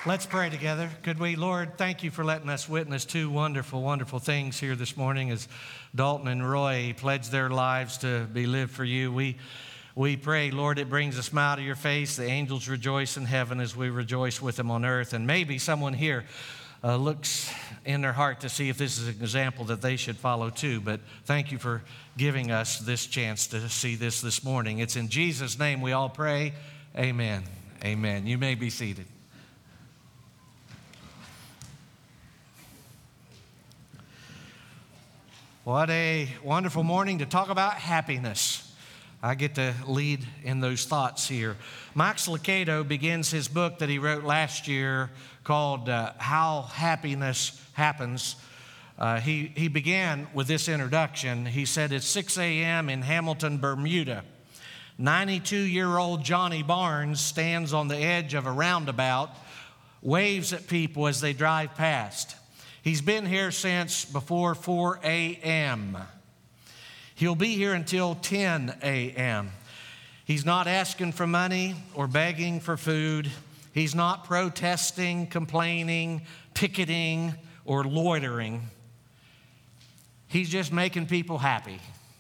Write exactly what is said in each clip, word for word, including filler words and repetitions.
Let's pray together. Could we? Lord, thank you for letting us witness two wonderful, wonderful things here this morning as Dalton and Roy pledge their lives to be lived for you. We we pray, Lord, it brings a smile to your face. The angels rejoice in heaven as we rejoice with them on earth. And maybe someone here uh, looks in their heart to see if this is an example that they should follow too. But thank you for giving us this chance to see this this morning. It's in Jesus' name we all pray. Amen. Amen. You may be seated. What a wonderful morning to talk about happiness. I get to lead in those thoughts here. Max Lucado begins his book that he wrote last year called uh, How Happiness Happens. Uh, he, he began with this introduction. He said, it's six a.m. in Hamilton, Bermuda. ninety-two-year-old Johnny Barnes stands on the edge of a roundabout, waves at people as they drive past. He's been here since before four a.m. He'll be here until ten a.m. He's not asking for money or begging for food. He's not protesting, complaining, picketing, or loitering. He's just making people happy.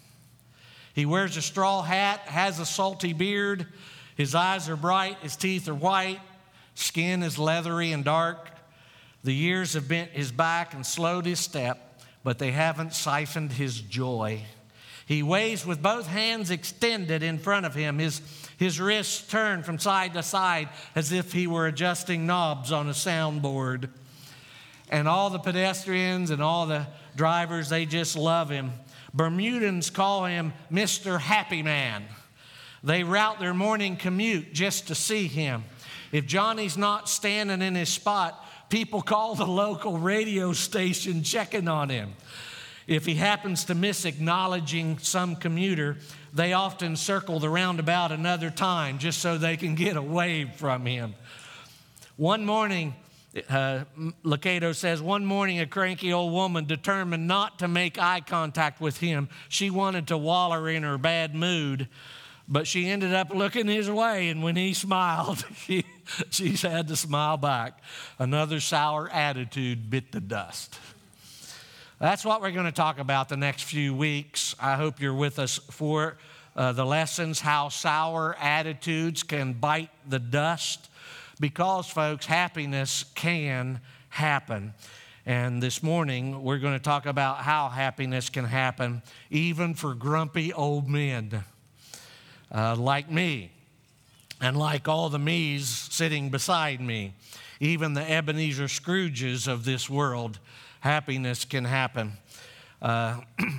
He wears a straw hat, has a salty beard. His eyes are bright, his teeth are white, skin is leathery and dark. The years have bent his back and slowed his step, but they haven't siphoned his joy. He waves with both hands extended in front of him, his, his wrists turned from side to side as if he were adjusting knobs on a soundboard. And all the pedestrians and all the drivers, they just love him. Bermudans call him Mister Happy Man. They route their morning commute just to see him. If Johnny's not standing in his spot, people call the local radio station checking on him. If he happens to miss acknowledging some commuter, they often circle the roundabout another time just so they can get a wave from him. One morning, uh, Lucado says, one morning a cranky old woman determined not to make eye contact with him. She wanted to waller in her bad mood, but she ended up looking his way, and when he smiled, she, she had to smile back. Another sour attitude bit the dust. That's what we're going to talk about the next few weeks. I hope you're with us for uh, the lessons, how sour attitudes can bite the dust. Because, folks, happiness can happen. And this morning, we're going to talk about how happiness can happen even for grumpy old men uh, like me and like all the me's sitting beside me, even the Ebenezer Scrooges of this world. Happiness can happen. Uh,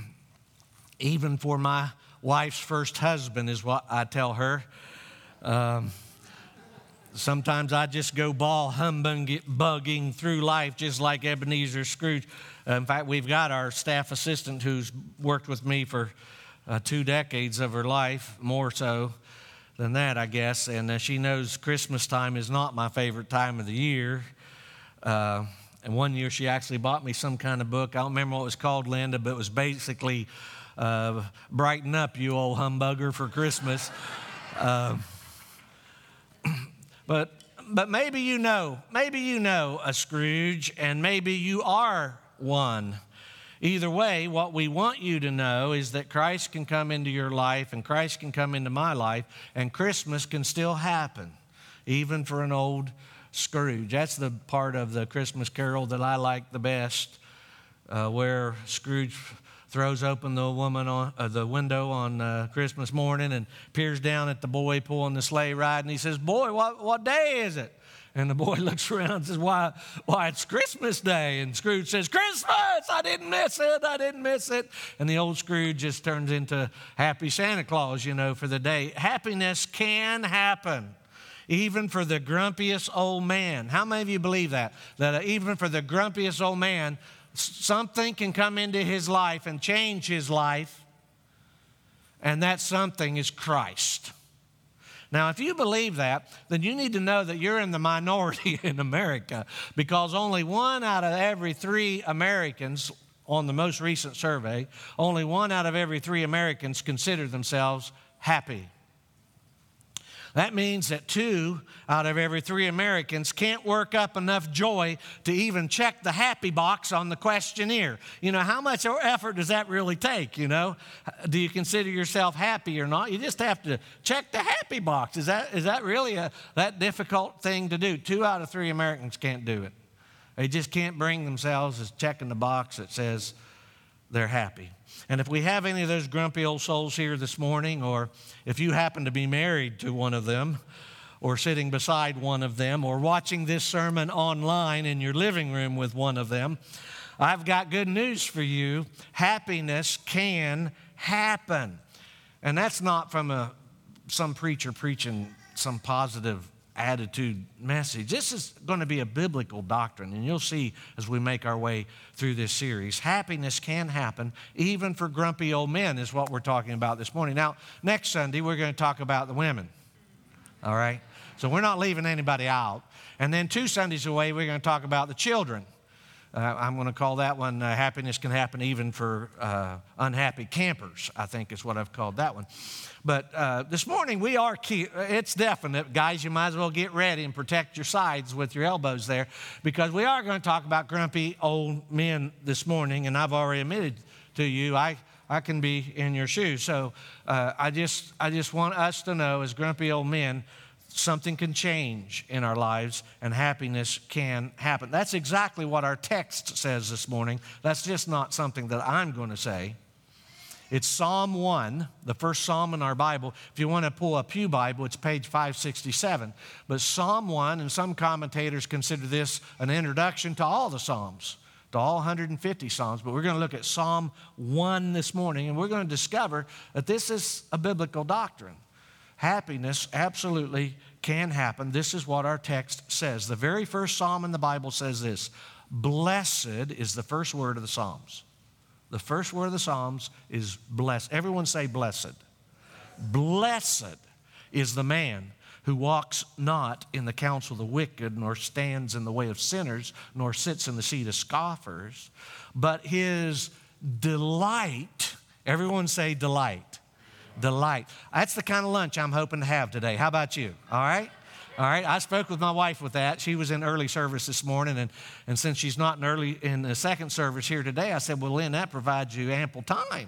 even for my wife's first husband is what I tell her. Um, sometimes I just go ball humbugging through life just like Ebenezer Scrooge. Uh, in fact, we've got our staff assistant who's worked with me for uh, two decades of her life, more so than that, I guess. And uh, she knows Christmas time is not my favorite time of the year. Uh, And one year she actually bought me some kind of book. I don't remember what it was called, Linda, but it was basically uh, Brighten Up, You Old Humbugger, for Christmas. Uh, but but maybe you know, maybe you know a Scrooge, and maybe you are one. Either way, what we want you to know is that Christ can come into your life, and Christ can come into my life, and Christmas can still happen, even for an old Scrooge. That's the part of the Christmas Carol that I like the best, uh, where Scrooge throws open the woman on uh, the window on uh, Christmas morning and peers down at the boy pulling the sleigh ride, and he says, "Boy, what what day is it?" And the boy looks around and says, "Why, why it's Christmas Day." And Scrooge says, "Christmas! I didn't miss it. I didn't miss it." And the old Scrooge just turns into Happy Santa Claus, you know, for the day. Happiness can happen, even for the grumpiest old man. How many of you believe that? That even for the grumpiest old man, something can come into his life and change his life, and that something is Christ. Now, if you believe that, then you need to know that you're in the minority in America, because only one out of every three Americans, on the most recent survey, only one out of every three Americans consider themselves happy. That means that two out of every three Americans can't work up enough joy to even check the happy box on the questionnaire. You know, how much effort does that really take, you know? Do you consider yourself happy or not? You just have to check the happy box. Is that, is that really a, that difficult thing to do? Two out of three Americans can't do it. They just can't bring themselves as checking the box that says they're happy. And if we have any of those grumpy old souls here this morning, or if you happen to be married to one of them, or sitting beside one of them, or watching this sermon online in your living room with one of them, I've got good news for you. Happiness can happen. And that's not from a, some preacher preaching some positive attitude message. This is going to be a biblical doctrine, and you'll see as we make our way through this series. Happiness can happen even for grumpy old men is what we're talking about this morning. Now, next Sunday, we're going to talk about the women, all right? So we're not leaving anybody out. And then two Sundays away, we're going to talk about the children. Uh, I'm going to call that one, uh, Happiness Can Happen Even for uh, Unhappy Campers, I think is what I've called that one. But uh, this morning, we are key. It's definite. Guys, you might as well get ready and protect your sides with your elbows there, because we are going to talk about grumpy old men this morning, and I've already admitted to you, I, I can be in your shoes. So uh, I just I just want us to know, as grumpy old men, something can change in our lives and happiness can happen. That's exactly what our text says this morning. That's just not something that I'm going to say. It's Psalm one, the first psalm in our Bible. If you want to pull a Pew Bible, it's page five sixty-seven. But Psalm one, and some commentators consider this an introduction to all the Psalms, to all one hundred fifty Psalms. But we're going to look at Psalm one this morning, and we're going to discover that this is a biblical doctrine. Happiness absolutely can happen. This is what our text says. The very first psalm in the Bible says this: blessed is the first word of the Psalms. The first word of the Psalms is blessed. Everyone say blessed. Blessed is the man who walks not in the counsel of the wicked, nor stands in the way of sinners, nor sits in the seat of scoffers, but his delight, everyone say delight. Delight. That's the kind of lunch I'm hoping to have today. How about you? All right? All right. I spoke with my wife with that. She was in early service this morning, and, and since she's not in early in the second service here today, I said, well, Lynn, that provides you ample time.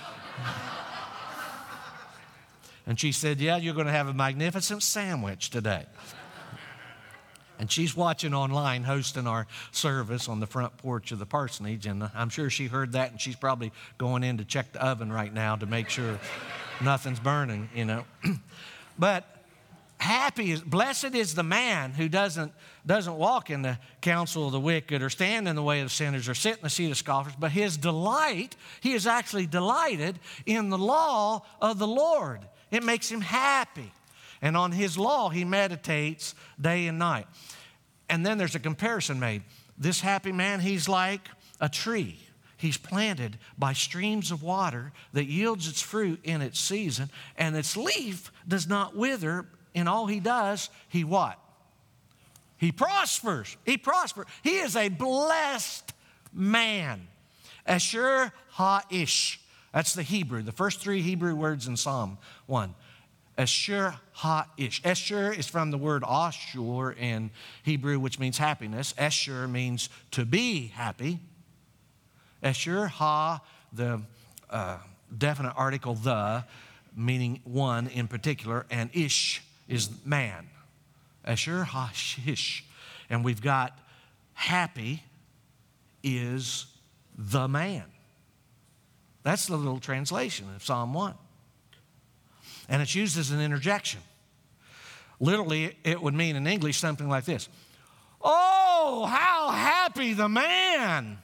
And she said, yeah, you're going to have a magnificent sandwich today. And she's watching online, hosting our service on the front porch of the parsonage, and I'm sure she heard that, and she's probably going in to check the oven right now to make sure nothing's burning, you know. But happy is, blessed is the man who doesn't, doesn't walk in the counsel of the wicked, or stand in the way of sinners, or sit in the seat of scoffers, but his delight, he is actually delighted in the law of the Lord. It makes him happy. And on his law, he meditates day and night. And then there's a comparison made. This happy man, he's like a tree. He's planted by streams of water that yields its fruit in its season, and its leaf does not wither. In all he does, he what? He prospers. He prospers. He is a blessed man. Asher ha-ish. That's the Hebrew, the first three Hebrew words in Psalm one. Asher ha-ish. Asher is from the word ashur in Hebrew, which means happiness. Asher means to be happy. Asher ha, the uh, definite article the, meaning one in particular, and ish is man. Asher ha-ish. And we've got happy is the man. That's the little translation of Psalm one. And it's used as an interjection. Literally, it would mean in English something like this: oh, how happy the man.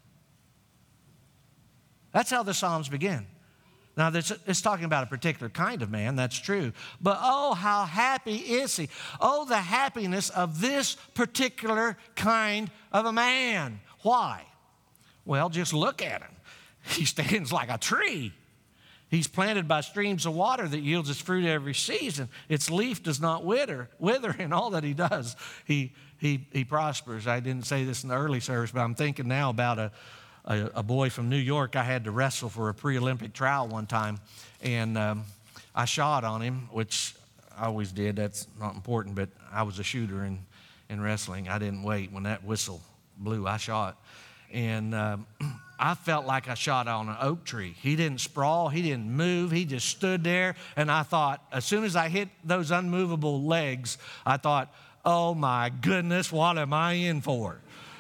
That's how the Psalms begin. Now, this, it's talking about a particular kind of man, that's true. But oh, how happy is he? Oh, the happiness of this particular kind of a man. Why? Well, just look at him. He stands like a tree. He's planted by streams of water that yields its fruit every season. Its leaf does not wither. Wither in all that he does, he, he, he prospers. I didn't say this in the early service, but I'm thinking now about a, a, a boy from New York I had to wrestle for a pre-Olympic trial one time. And um, I shot on him, which I always did. That's not important, but I was a shooter in, in wrestling. I didn't wait. When that whistle blew, I shot. And um, I felt like I shot on an oak tree. He didn't sprawl. He didn't move. He just stood there. And I thought, as soon as I hit those unmovable legs, I thought, oh my goodness, what am I in for?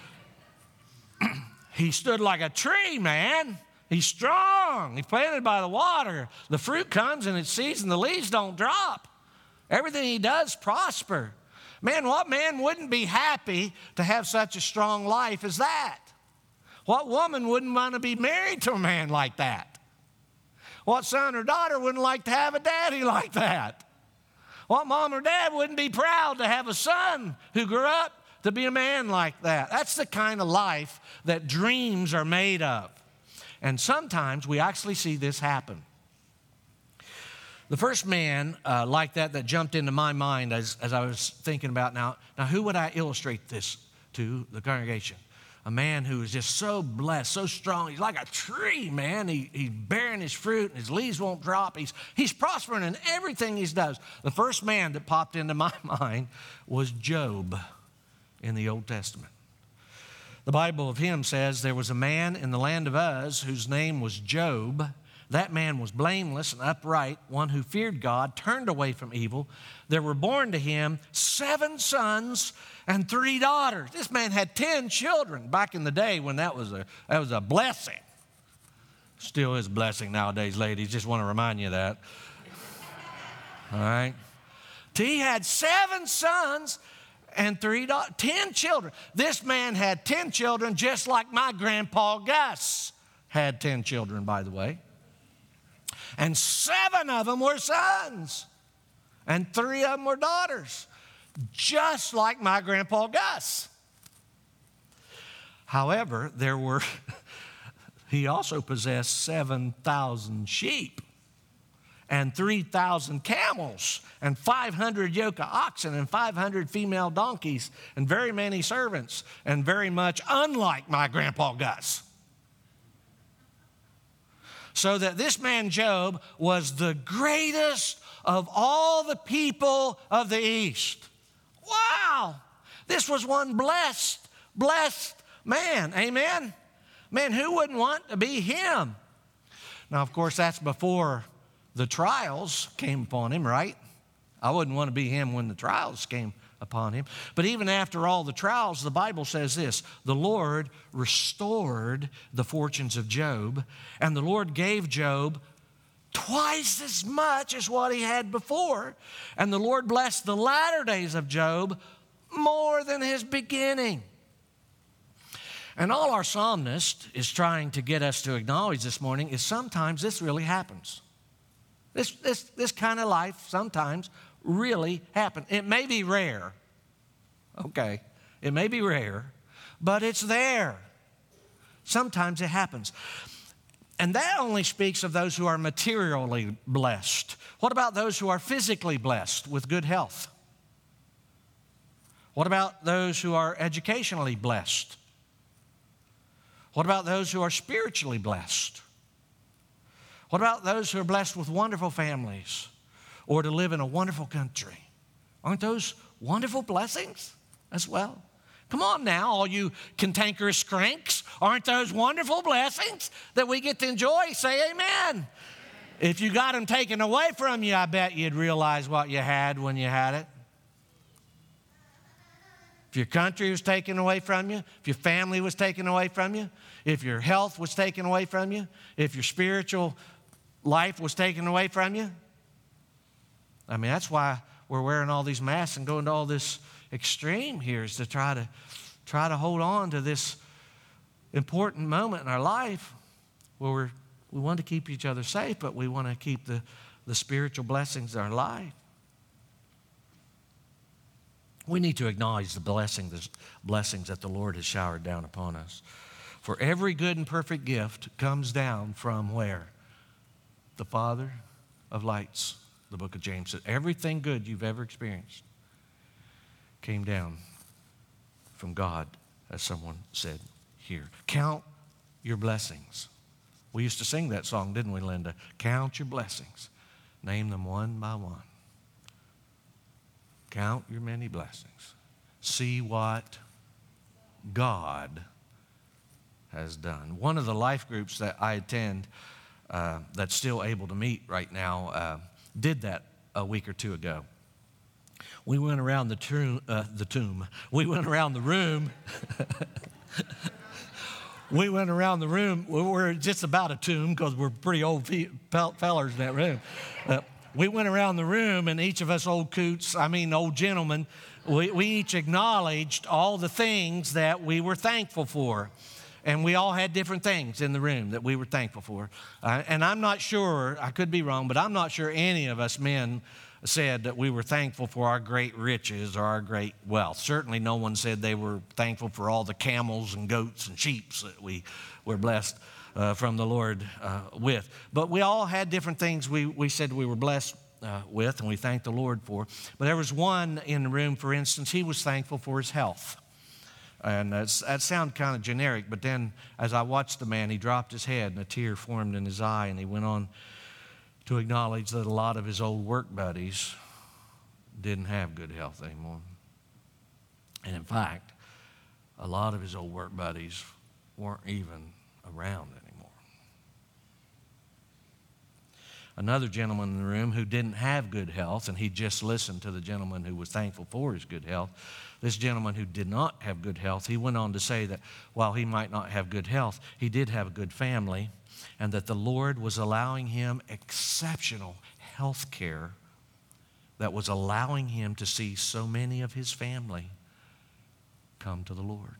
He stood like a tree, man. He's strong. He's planted by the water. The fruit comes in its season. The leaves don't drop. Everything he does prosper. Man, what man wouldn't be happy to have such a strong life as that? What woman wouldn't want to be married to a man like that? What son or daughter wouldn't like to have a daddy like that? What mom or dad wouldn't be proud to have a son who grew up to be a man like that? That's the kind of life that dreams are made of. And sometimes we actually see this happen. The first man uh, like that that jumped into my mind as, as I was thinking about now, now who would I illustrate this to, the congregation? A man who is just so blessed, so strong. He's like a tree, man. He, he's bearing his fruit and his leaves won't drop. He's, he's prospering in everything he does. The first man that popped into my mind was Job in the Old Testament. The Bible of him says there was a man in the land of Uz whose name was Job. That man was blameless and upright, one who feared God, turned away from evil. There were born to him seven sons and three daughters. This man had ten children back in the day when that was a, that was a blessing. Still is a blessing nowadays, ladies. Just want to remind you of that. All right. He had seven sons and three daughters, ten children. This man had ten children just like my grandpa Gus had ten children, by the way. And seven of them were sons, and three of them were daughters, just like my grandpa Gus. However, there were, he also possessed seven thousand sheep, and three thousand camels, and five hundred yoke of oxen, and five hundred female donkeys, and very many servants, and very much unlike my grandpa Gus. So that this man Job was the greatest of all the people of the East. Wow! This was one blessed, blessed man. Amen? Man, who wouldn't want to be him? Now, of course, that's before the trials came upon him, right? I wouldn't want to be him when the trials came upon him. But even after all the trials, the Bible says this: the Lord restored the fortunes of Job, and the Lord gave Job twice as much as what he had before. And the Lord blessed the latter days of Job more than his beginning. And all our psalmist is trying to get us to acknowledge this morning is sometimes this really happens. This, this, this kind of life sometimes really happens. It may be rare. Okay, it may be rare, but it's there. Sometimes it happens. And that only speaks of those who are materially blessed. What about those who are physically blessed with good health? What about those who are educationally blessed? What about those who are spiritually blessed? What about those who are blessed with wonderful families or to live in a wonderful country? Aren't those wonderful blessings as well? Come on now, all you cantankerous cranks. Aren't those wonderful blessings that we get to enjoy? Say amen. If you got them taken away from you, I bet you'd realize what you had when you had it. If your country was taken away from you, if your family was taken away from you, if your health was taken away from you, if your spiritual life was taken away from you. I mean, that's why we're wearing all these masks and going to all this extreme here, is to try to try to hold on to this important moment in our life where we're, we want to keep each other safe, but we want to keep the, the spiritual blessings in our life. We need to acknowledge the blessing, the blessings that the Lord has showered down upon us. For every good and perfect gift comes down from where? The Father of lights. The book of James says everything good you've ever experienced came down from God, as someone said here. Count your blessings. We used to sing that song, didn't we, Linda? Count your blessings. Name them one by one. Count your many blessings. See what God has done. One of the life groups that I attend uh, that's still able to meet right now uh, did that a week or two ago. We went around the tomb, uh, the tomb. We went around the room. We went around the room. We're just about a tomb because we're pretty old fellers in that room. Uh, we went around the room, and each of us old coots, I mean old gentlemen, we, we each acknowledged all the things that we were thankful for. And we all had different things in the room that we were thankful for. Uh, and I'm not sure, I could be wrong, but I'm not sure any of us men said that we were thankful for our great riches or our great wealth. Certainly no one said they were thankful for all the camels and goats and sheep that we were blessed uh, from the Lord uh, with. But we all had different things we, we said we were blessed uh, with, and we thanked the Lord for. But there was one in the room, for instance, he was thankful for his health. And that's, that sounded kind of generic, but then as I watched the man, he dropped his head and a tear formed in his eye, and he went on to acknowledge that a lot of his old work buddies didn't have good health anymore. And in fact, a lot of his old work buddies weren't even around anymore. Another gentleman in the room who didn't have good health, and he just listened to the gentleman who was thankful for his good health. This gentleman who did not have good health, he went on to say that while he might not have good health, he did have a good family, and that the Lord was allowing him exceptional health care that was allowing him to see so many of his family come to the Lord.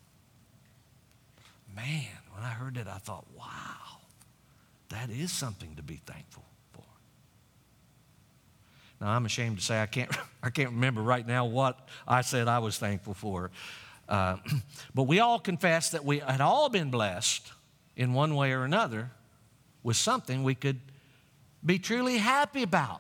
Man, when I heard that, I thought, wow, that is something to be thankful for. Now, I'm ashamed to say I can't, I can't remember right now what I said I was thankful for. Uh, but we all confessed that we had all been blessed in one way or another with something we could be truly happy about.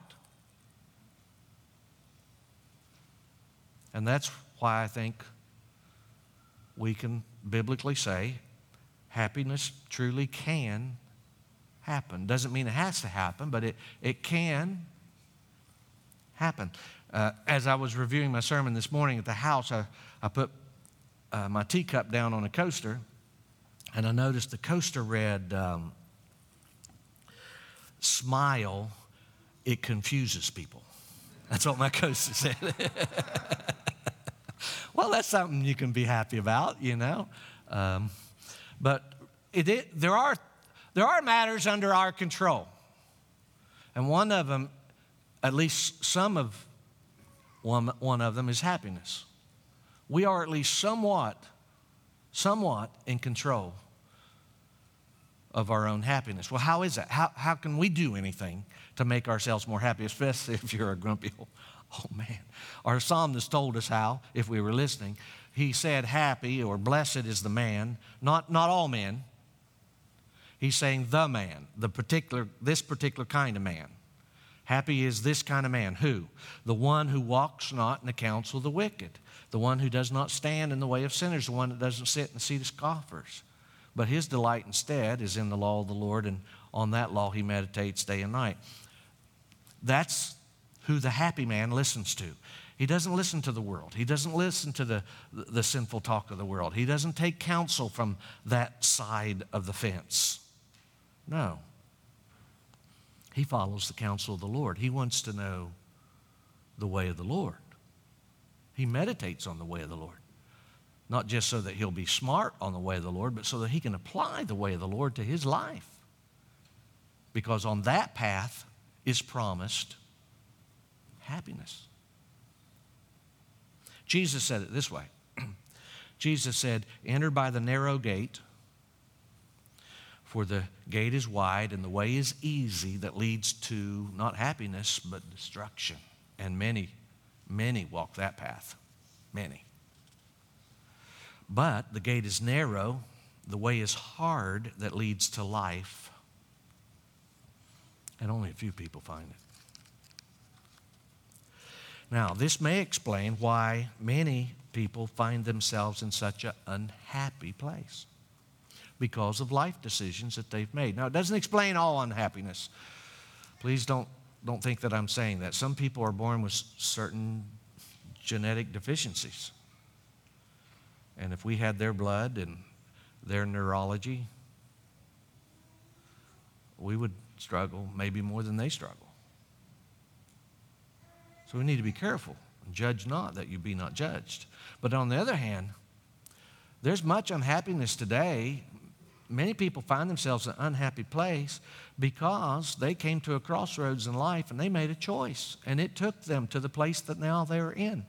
And that's why I think we can biblically say happiness truly can happen. Doesn't mean it has to happen, but it, it can happen. Uh, as I was reviewing my sermon this morning at the house, I, I put uh, my teacup down on a coaster, and I noticed the coaster read, um, smile, it confuses people. That's what my coaster said. Well, that's something you can be happy about, you know. Um, but it, it, there are there are matters under our control. And one of them, at least some of one, one of them is happiness. We are at least somewhat, somewhat in control of our own happiness. Well, how is that? How, how can we do anything to make ourselves more happy, especially if you're a grumpy old, oh man. Our psalmist told us how, if we were listening. He said happy or blessed is the man, not, not all men. He's saying the man, the particular, this particular kind of man. Happy is this kind of man. Who? The one who walks not in the counsel of the wicked. The one who does not stand in the way of sinners. The one that doesn't sit in the seat of scoffers. But his delight instead is in the law of the Lord, and on that law he meditates day and night. That's who the happy man listens to. He doesn't listen to the world. He doesn't listen to the, the sinful talk of the world. He doesn't take counsel from that side of the fence. No. He follows the counsel of the Lord. He wants to know the way of the Lord. He meditates on the way of the Lord. Not just so that he'll be smart on the way of the Lord, but so that he can apply the way of the Lord to his life. Because on that path is promised happiness. Jesus said it this way. Jesus said, enter by the narrow gate, for the gate is wide and the way is easy that leads to not happiness, but destruction. And many, many walk that path. Many. But the gate is narrow, the way is hard that leads to life, and only a few people find it. Now, this may explain why many people find themselves in such an unhappy place because of life decisions that they've made. Now, it doesn't explain all unhappiness. Please don't, don't think that I'm saying that. Some people are born with certain genetic deficiencies. And if we had their blood and their neurology, we would struggle maybe more than they struggle. So we need to be careful. Judge not, that you be not judged. But on the other hand, there's much unhappiness today. Many people find themselves in an unhappy place because they came to a crossroads in life and they made a choice, and it took them to the place that now they're in.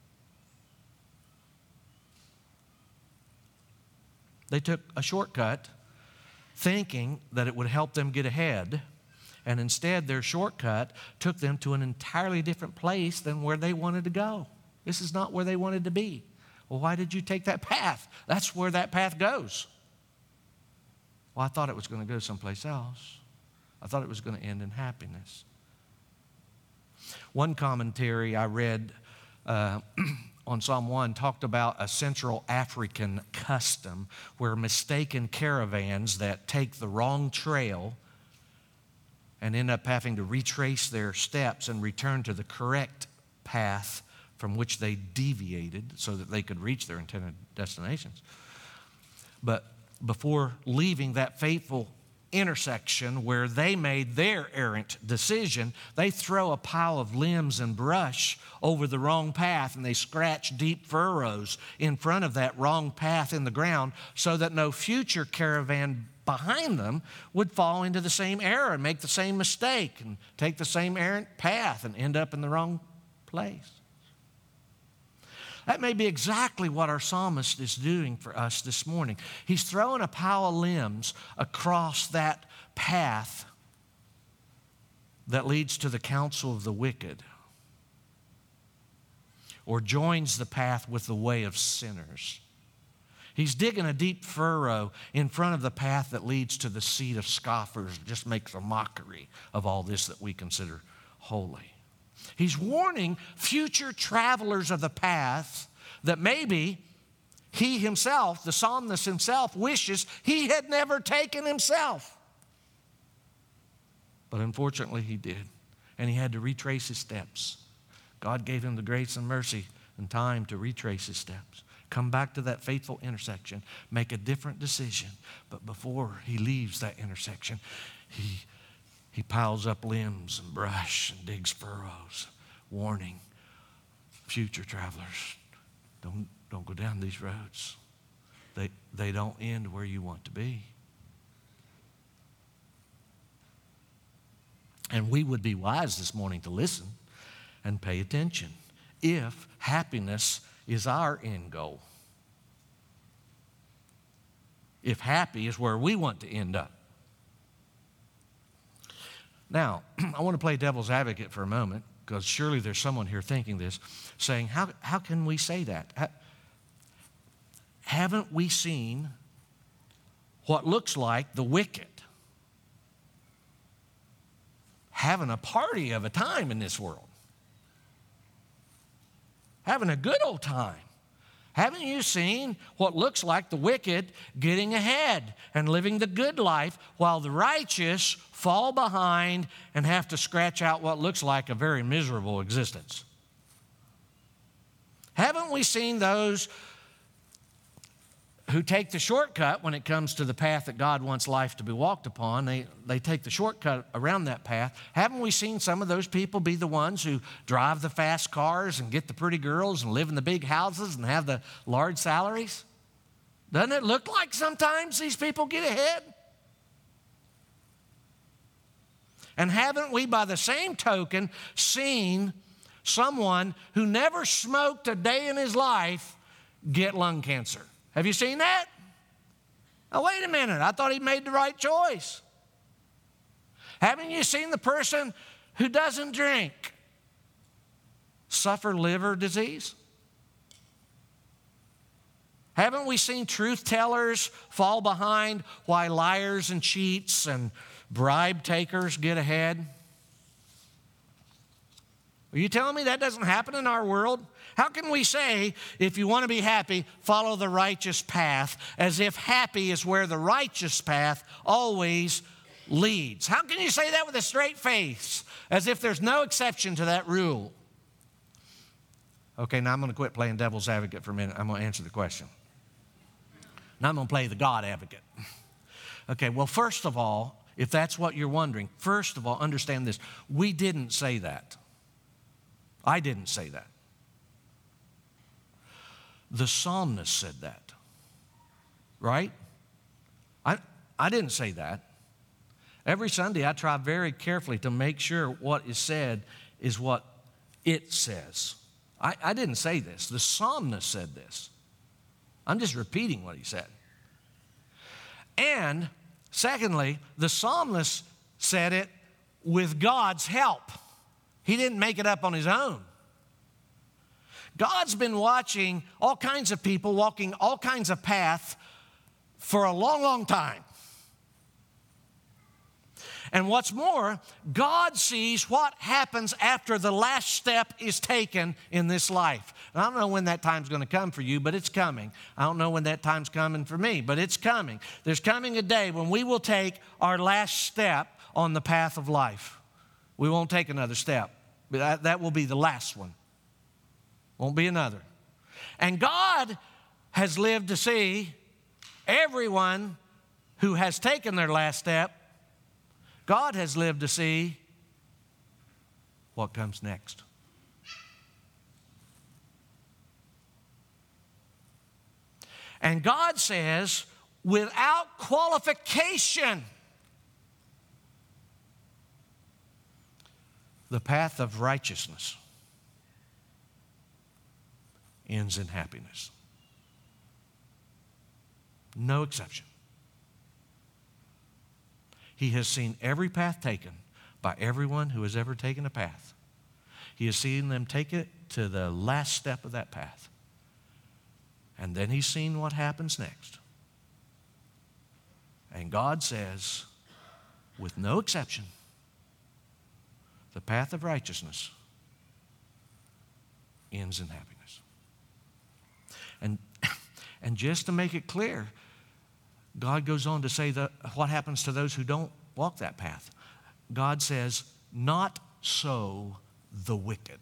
They took a shortcut thinking that it would help them get ahead, and instead their shortcut took them to an entirely different place than where they wanted to go. This is not where they wanted to be. Well, why did you take that path? That's where that path goes. Well, I thought it was going to go someplace else. I thought it was going to end in happiness. One commentary I read uh, on Psalm one talked about a Central African custom where mistaken caravans that take the wrong trail and end up having to retrace their steps and return to the correct path from which they deviated so that they could reach their intended destinations. But before leaving that fateful intersection where they made their errant decision, they throw a pile of limbs and brush over the wrong path, and they scratch deep furrows in front of that wrong path in the ground so that no future caravan behind them would fall into the same error and make the same mistake and take the same errant path and end up in the wrong place. That may be exactly what our psalmist is doing for us this morning. He's throwing a pile of limbs across that path that leads to the counsel of the wicked, or joins the path with the way of sinners. He's digging a deep furrow in front of the path that leads to the seat of scoffers, just makes a mockery of all this that we consider holy. He's warning future travelers of the path that maybe he himself, the psalmist himself, wishes he had never taken himself. But unfortunately he did, and he had to retrace his steps. God gave him the grace and mercy and time to retrace his steps, come back to that faithful intersection, make a different decision. But before he leaves that intersection, he He piles up limbs and brush and digs furrows, warning future travelers, don't, don't go down these roads. They, they don't end where you want to be. And we would be wise this morning to listen and pay attention if happiness is our end goal. If happy is where we want to end up. Now, I want to play devil's advocate for a moment, because surely there's someone here thinking this, saying, how, how can we say that? Ha- haven't we seen what looks like the wicked having a party of a time in this world? Having a good old time. Haven't you seen what looks like the wicked getting ahead and living the good life while the righteous fall behind and have to scratch out what looks like a very miserable existence? Haven't we seen those who take the shortcut when it comes to the path that God wants life to be walked upon? They, they take the shortcut around that path. Haven't we seen some of those people be the ones who drive the fast cars and get the pretty girls and live in the big houses and have the large salaries? Doesn't it look like sometimes these people get ahead? And haven't we, by the same token, seen someone who never smoked a day in his life get lung cancer? Have you seen that? Now, wait a minute. I thought he made the right choice. Haven't you seen the person who doesn't drink suffer liver disease? Haven't we seen truth tellers fall behind while liars and cheats and bribe takers get ahead? Are you telling me that doesn't happen in our world? How can we say, if you want to be happy, follow the righteous path, as if happy is where the righteous path always leads? How can you say that with a straight face, as if there's no exception to that rule? Okay, now I'm going to quit playing devil's advocate for a minute. I'm going to answer the question. Now I'm going to play the God advocate. Okay, well, first of all, if that's what you're wondering, first of all, understand this. We didn't say that. I didn't say that. The psalmist said that. Right? I, I didn't say that. Every Sunday I try very carefully to make sure what is said is what it says. I, I didn't say this. The psalmist said this. I'm just repeating what he said. And secondly, the psalmist said it with God's help. He didn't make it up on his own. God's been watching all kinds of people walking all kinds of paths for a long, long time. And what's more, God sees what happens after the last step is taken in this life. And I don't know when that time's going to come for you, but it's coming. I don't know when that time's coming for me, but it's coming. There's coming a day when we will take our last step on the path of life. We won't take another step, but that, that will be the last one. Won't be another. And God has lived to see everyone who has taken their last step. God has lived to see what comes next. And God says, without qualification, the path of righteousness ends in happiness. No exception. He has seen every path taken by everyone who has ever taken a path. He has seen them take it to the last step of that path. And then he's seen what happens next. And God says, with no exception, the path of righteousness ends in happiness. And, and just to make it clear, God goes on to say that what happens to those who don't walk that path. God says, not so the wicked.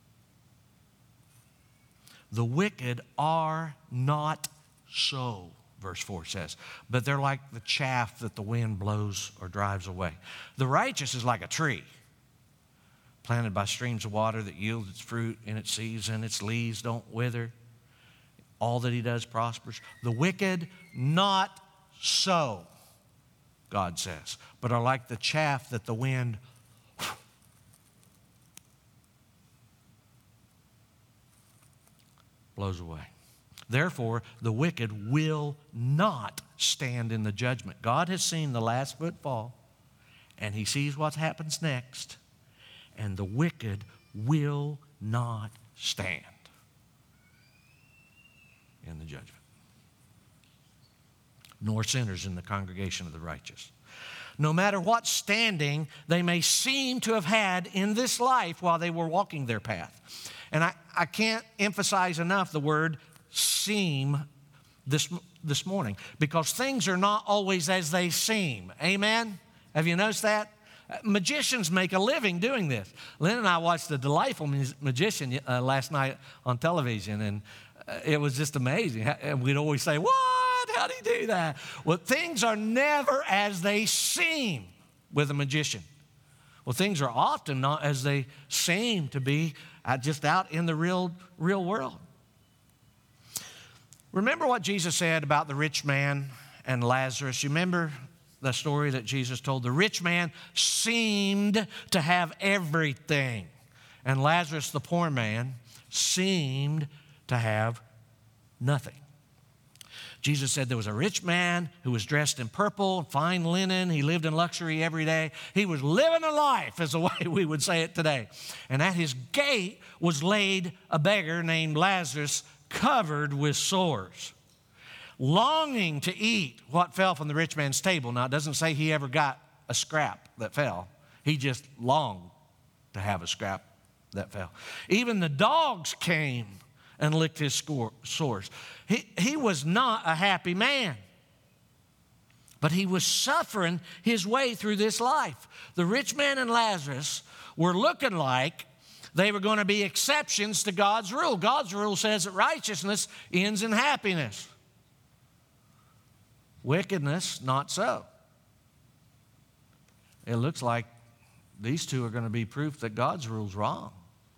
The wicked are not so, verse four says, but they're like the chaff that the wind blows or drives away. The righteous is like a tree planted by streams of water that yields its fruit in its season, its leaves don't wither. All that he does prospers. The wicked, not so, God says, but are like the chaff that the wind blows away. Therefore, the wicked will not stand in the judgment. God has seen the last foot fall, and he sees what happens next, and the wicked will not stand in the judgment, nor sinners in the congregation of the righteous. No matter what standing they may seem to have had in this life while they were walking their path. And I, I can't emphasize enough the word seem this, this morning, because things are not always as they seem. Amen? Have you noticed that? Magicians make a living doing this. Lynn and I watched The Delightful Magician uh, last night on television, and uh, it was just amazing. And we'd always say, what? How do you do that? Well, things are never as they seem with a magician. Well, things are often not as they seem to be uh, just out in the real, real world. Remember what Jesus said about the rich man and Lazarus? You remember the story that Jesus told? The rich man seemed to have everything, and Lazarus, the poor man, seemed to have nothing. Jesus said there was a rich man who was dressed in purple, fine linen. He lived in luxury every day. He was living a life, is the way we would say it today. And at his gate was laid a beggar named Lazarus, covered with sores, longing to eat what fell from the rich man's table. Now, it doesn't say he ever got a scrap that fell. He just longed to have a scrap that fell. Even the dogs came and licked his sores. He, he was not a happy man, but he was suffering his way through this life. The rich man and Lazarus were looking like They were going to be exceptions to God's rule. God's rule says that righteousness ends in happiness. Wickedness, not so. It looks like these two are going to be proof that God's rule's wrong.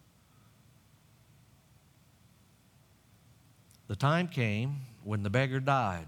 The time came when the beggar died,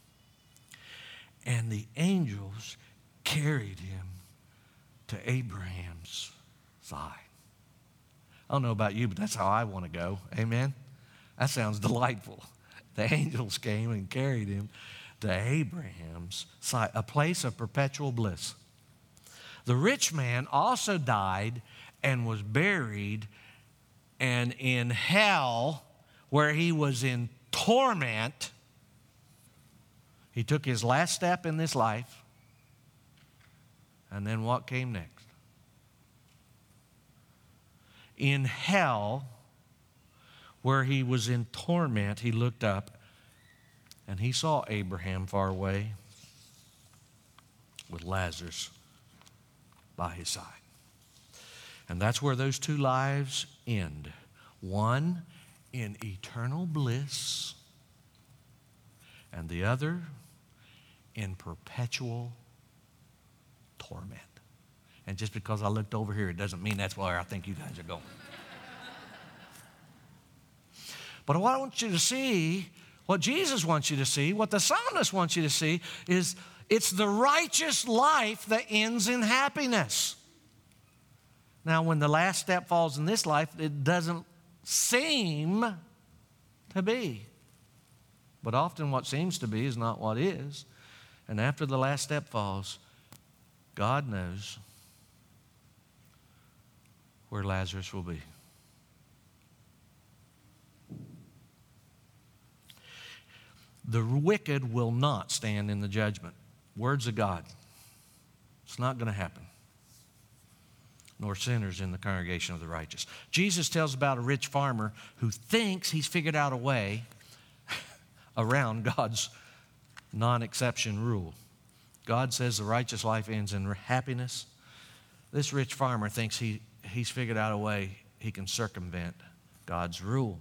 and the angels carried him to Abraham's side. I don't know about you, but that's how I want to go. Amen? That sounds delightful. The angels came and carried him to Abraham's side, a place of perpetual bliss. The rich man also died and was buried, and in hell, where he was in torment, he took his last step in this life. And then what came next? In hell, where he was in torment, he looked up and he saw Abraham far away with Lazarus by his side. And that's where those two lives end. One in eternal bliss, and the other in perpetual torment. And just because I looked over here, it doesn't mean that's where I think you guys are going. But what I want you to see, what Jesus wants you to see, what the psalmist wants you to see, is it's the righteous life that ends in happiness. Now, when the last step falls in this life, it doesn't seem to be. But often what seems to be is not what is. And after the last step falls, God knows where Lazarus will be. The wicked will not stand in the judgment. Words of God. It's not going to happen. Nor sinners in the congregation of the righteous. Jesus tells about a rich farmer who thinks he's figured out a way around God's non-exception rule. God says the righteous life ends in happiness. This rich farmer thinks he, he's figured out a way he can circumvent God's rule.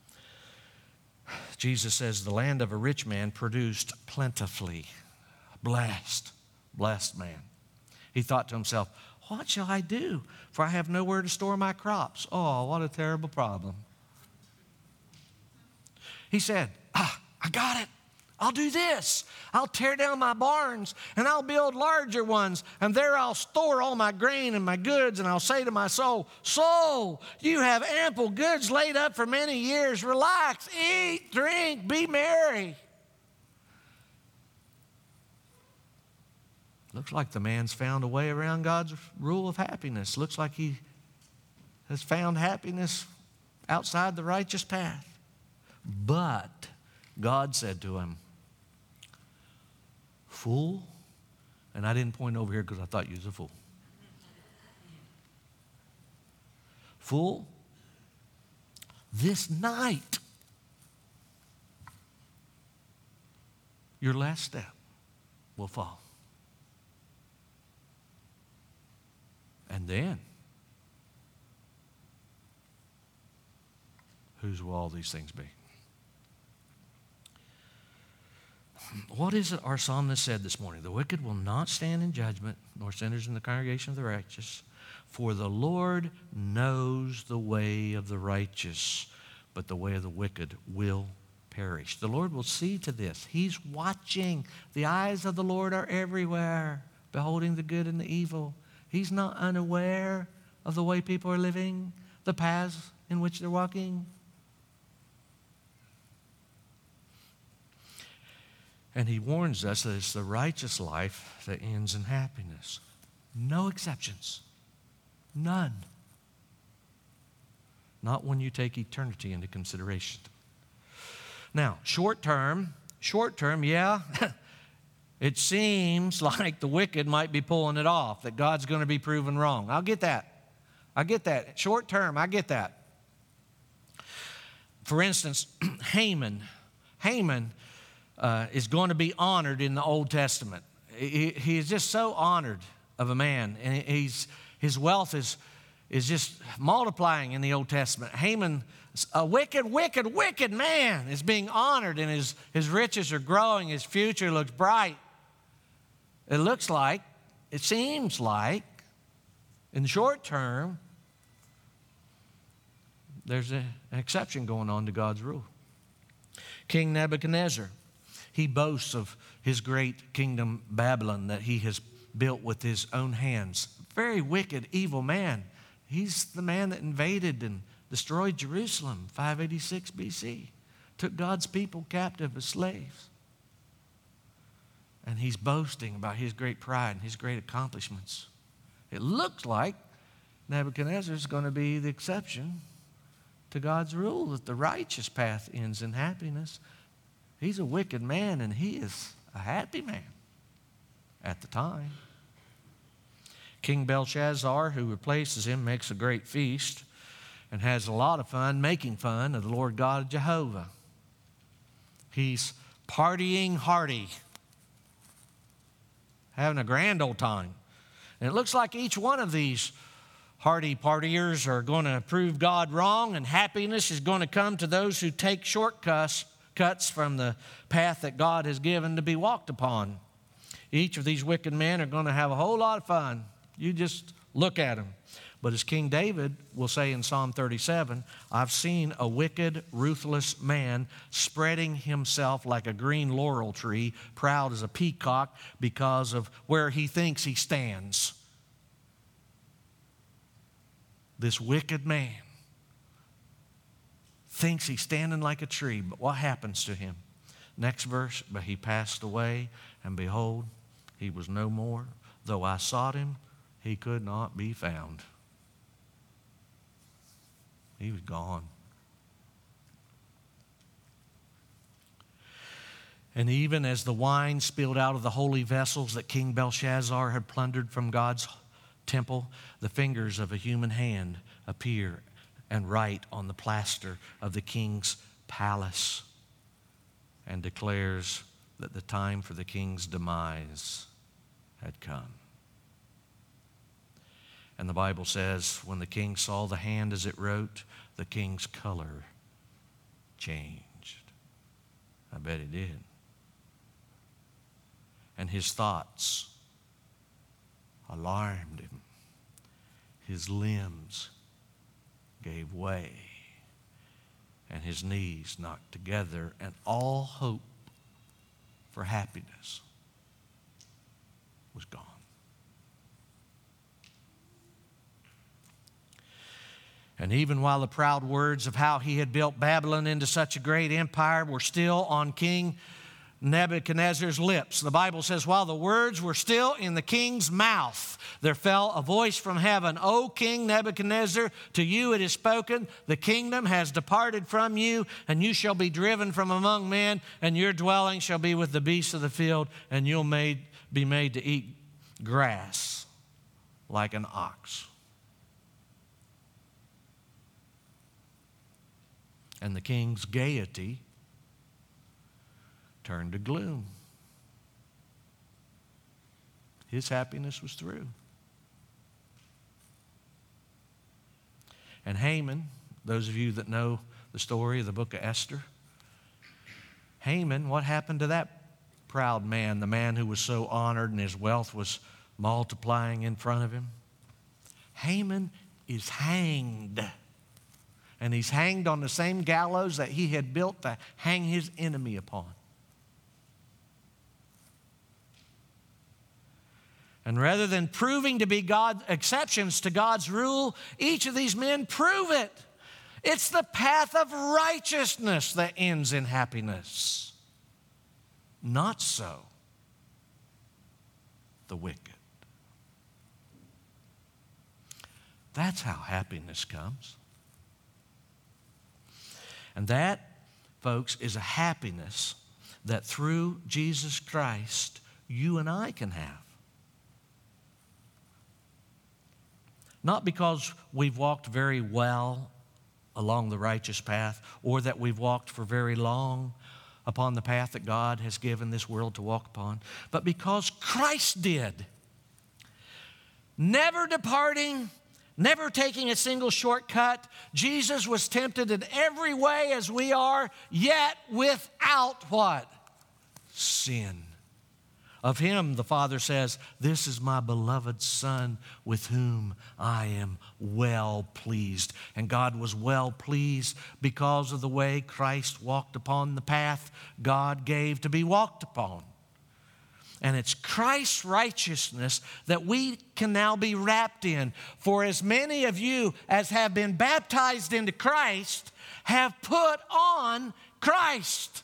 Jesus says the land of a rich man produced plentifully. Blessed, blessed man. He thought to himself, what shall I do? For I have nowhere to store my crops. Oh, what a terrible problem. He said, ah, I got it. I'll do this. I'll tear down my barns and I'll build larger ones, and there I'll store all my grain and my goods, and I'll say to my soul, soul, you have ample goods laid up for many years. Relax, eat, drink, be merry. Looks like the man's found a way around God's rule of happiness. Looks like he has found happiness outside the righteous path. But God said to him, fool, and I didn't point over here because I thought you was a fool. Fool, this night, your last step will fall. And then, whose will all these things be? What is it our psalmist said this morning? The wicked will not stand in judgment, nor sinners in the congregation of the righteous. For the Lord knows the way of the righteous, but the way of the wicked will perish. The Lord will see to this. He's watching. The eyes of the Lord are everywhere, beholding the good and the evil. He's not unaware of the way people are living, the paths in which they're walking. And he warns us that it's the righteous life that ends in happiness. No exceptions. None. Not when you take eternity into consideration. Now, short term, short term, yeah, it seems like the wicked might be pulling it off, that God's going to be proven wrong. I'll get that. I get that. Short term, I get that. For instance, Haman. Haman uh, is going to be honored in the Old Testament. He, he is just so honored of a man, and he's, his wealth is, is just multiplying in the Old Testament. Haman, a wicked, wicked, wicked man, is being honored, and his, his riches are growing. His future looks bright. It looks like, it seems like, in the short term, there's a, an exception going on to God's rule. King Nebuchadnezzar, he boasts of his great kingdom Babylon that he has built with his own hands. Very wicked, evil man. He's the man that invaded and destroyed Jerusalem, five eighty-six B C. Took God's people captive as slaves. And he's boasting about his great pride and his great accomplishments. It looks like Nebuchadnezzar is going to be the exception to God's rule, that the righteous path ends in happiness. He's a wicked man, and he is a happy man at the time. King Belshazzar, who replaces him, makes a great feast and has a lot of fun making fun of the Lord God of Jehovah. He's partying hearty, having a grand old time. And it looks like each one of these hearty partiers are going to prove God wrong, and happiness is going to come to those who take shortcuts cuts from the path that God has given to be walked upon. Each of these wicked men are going to have a whole lot of fun. You just look at them. But as King David will say in Psalm thirty-seven, I've seen a wicked, ruthless man spreading himself like a green laurel tree, proud as a peacock because of where he thinks he stands. This wicked man thinks he's standing like a tree, but what happens to him? Next verse, but he passed away, and behold, he was no more. Though I sought him, he could not be found. He was gone. And even as the wine spilled out of the holy vessels that King Belshazzar had plundered from God's temple, the fingers of a human hand appear and write on the plaster of the king's palace, and declares that the time for the king's demise had come. And the Bible says, when the king saw the hand as it wrote, the king's color changed. I bet it did. And his thoughts alarmed him. His limbs gave way, and his knees knocked together, and all hope for happiness was gone. And even while the proud words of how he had built Babylon into such a great empire were still on King Nebuchadnezzar's lips, the Bible says, while the words were still in the king's mouth, there fell a voice from heaven, O King Nebuchadnezzar, to you it is spoken, the kingdom has departed from you, and you shall be driven from among men, and your dwelling shall be with the beasts of the field, and you'll made, be made to eat grass like an ox. And the king's gaiety turned to gloom. His happiness was through. And Haman, those of you that know the story of the book of Esther, Haman, what happened to that proud man, the man who was so honored and his wealth was multiplying in front of him? Haman is hanged. And he's hanged on the same gallows that he had built to hang his enemy upon. And rather than proving to be God exceptions to God's rule, each of these men prove it. It's the path of righteousness that ends in happiness. Not so the wicked. That's how happiness comes. And that, folks, is a happiness that through Jesus Christ, you and I can have. Not because we've walked very well along the righteous path, or that we've walked for very long upon the path that God has given this world to walk upon, but because Christ did. Never departing, never taking a single shortcut. Jesus was tempted in every way as we are, yet without what? Sin. Of him, the Father says, "This is my beloved Son with whom I am well pleased." And God was well pleased because of the way Christ walked upon the path God gave to be walked upon. And it's Christ's righteousness that we can now be wrapped in. For as many of you as have been baptized into Christ have put on Christ.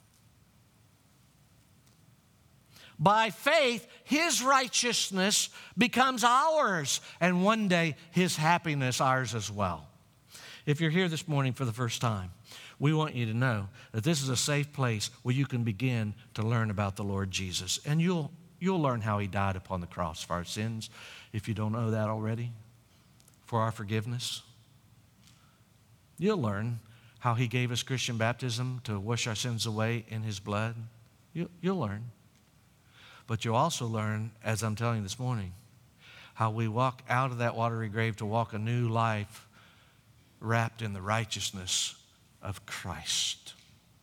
By faith, his righteousness becomes ours, and one day his happiness ours as well. If you're here this morning for the first time, we want you to know that this is a safe place where you can begin to learn about the Lord Jesus. And you'll, you'll learn how he died upon the cross for our sins, if you don't know that already, for our forgiveness. You'll learn how he gave us Christian baptism to wash our sins away in his blood. You, you'll learn. But you'll also learn, as I'm telling you this morning, how we walk out of that watery grave to walk a new life wrapped in the righteousness of Christ.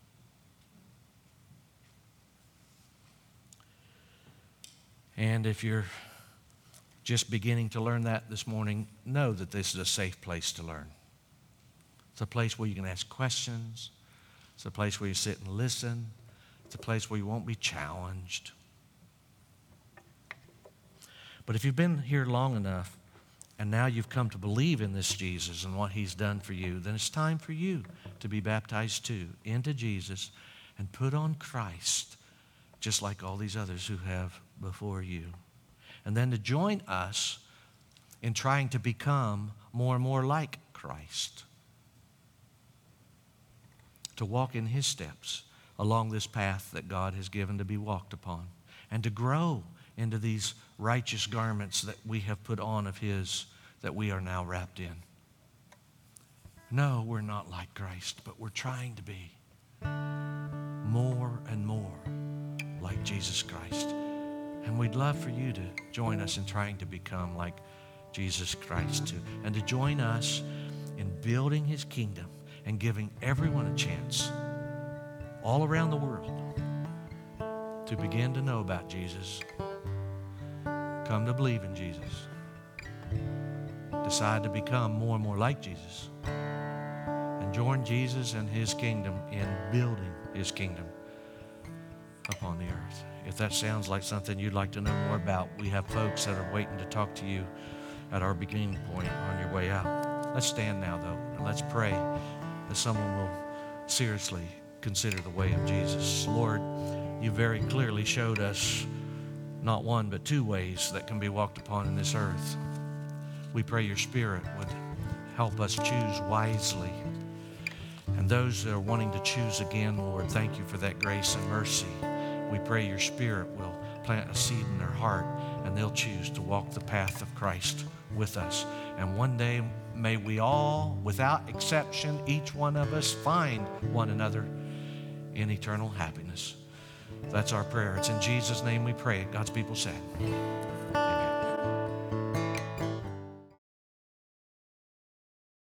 And if you're just beginning to learn that this morning, know that this is a safe place to learn. It's a place where you can ask questions. It's a place where you sit and listen. It's a place where you won't be challenged. But if you've been here long enough and now you've come to believe in this Jesus and what he's done for you, then it's time for you to be baptized too into Jesus and put on Christ, just like all these others who have before you. And then to join us in trying to become more and more like Christ, to walk in his steps along this path that God has given to be walked upon, and to grow into these righteous garments that we have put on of his, that we are now wrapped in. No, we're not like Christ, but we're trying to be more and more like Jesus Christ. And we'd love for you to join us in trying to become like Jesus Christ too, and to join us in building his kingdom and giving everyone a chance all around the world to begin to know about Jesus, come to believe in Jesus, decide to become more and more like Jesus, and join Jesus and his kingdom in building his kingdom upon the earth. If that sounds like something you'd like to know more about, we have folks that are waiting to talk to you at our beginning point on your way out. Let's stand now, though, and let's pray that someone will seriously consider the way of Jesus. Lord, you very clearly showed us not one but two ways that can be walked upon in this earth. We pray your Spirit would help us choose wisely. And those that are wanting to choose again, Lord, thank you for that grace and mercy. We pray your Spirit will plant a seed in their heart and they'll choose to walk the path of Christ with us. And one day may we all, without exception, each one of us, find one another in eternal happiness. That's our prayer. It's in Jesus' name we pray. God's people say.